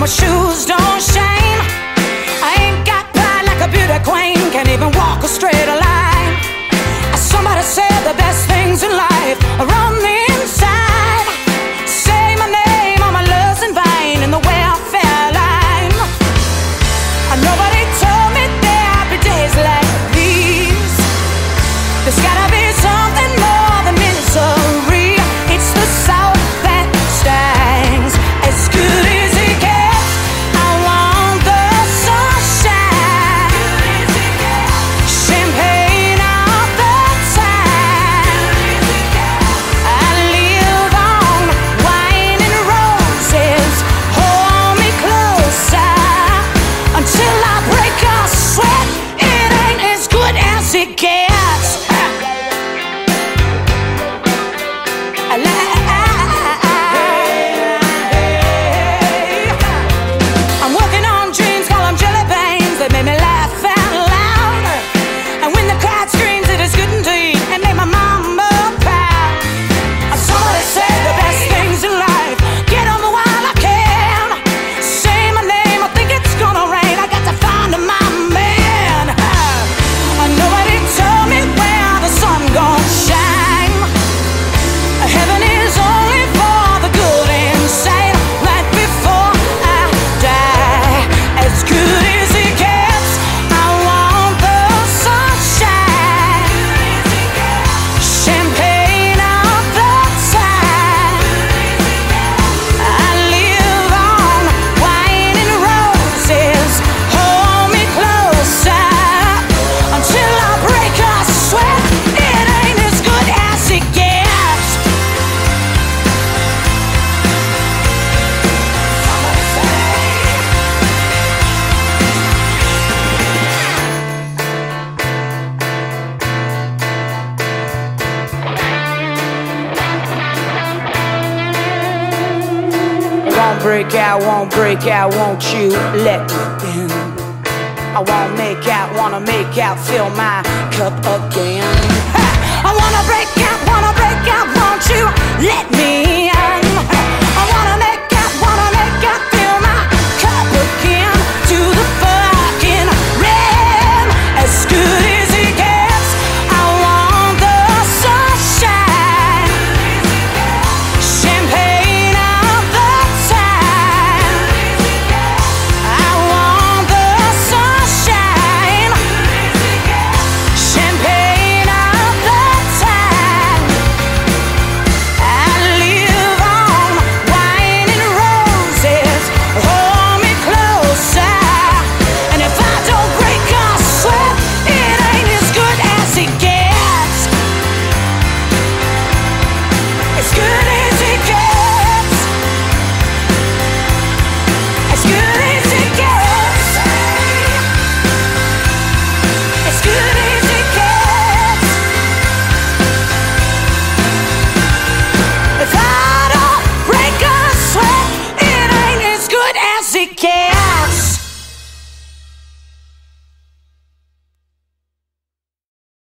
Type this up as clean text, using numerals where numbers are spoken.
my shoes don't shine. I ain't got pride like a beauty queen, can't even walk a straight line. Somebody said the best things in life are on the inside. Say my name, all my love's in vain in the welfare line. Nobody told me there'd be days like these. There's gotta be something more than misery. It's the South that stings. As good as it gets, I want the sunshine. Champagne all the time. I live on wine and roses. Hold me closer until I break a sweat. It ain't as good as it gets. I'm working on dreams, call them jelly beans. They made me laugh out loud. And when the crowd screams, it is good indeed, and made my mama proud. Somebody said the best things in life, get on the while I can. Say my name, I think it's gonna rain. I got to find my man. Nobody told me where the sun gon' shine. Heaven is only for the good inside. Right before I die, as good as it gets, I want the sunshine. Champagne all the time. I live on wine and roses. Hold me closer until I break a sweat. It ain't as good as it gets. Won't break out, won't you let me in? I wanna make out, fill my cup again. I wanna break out.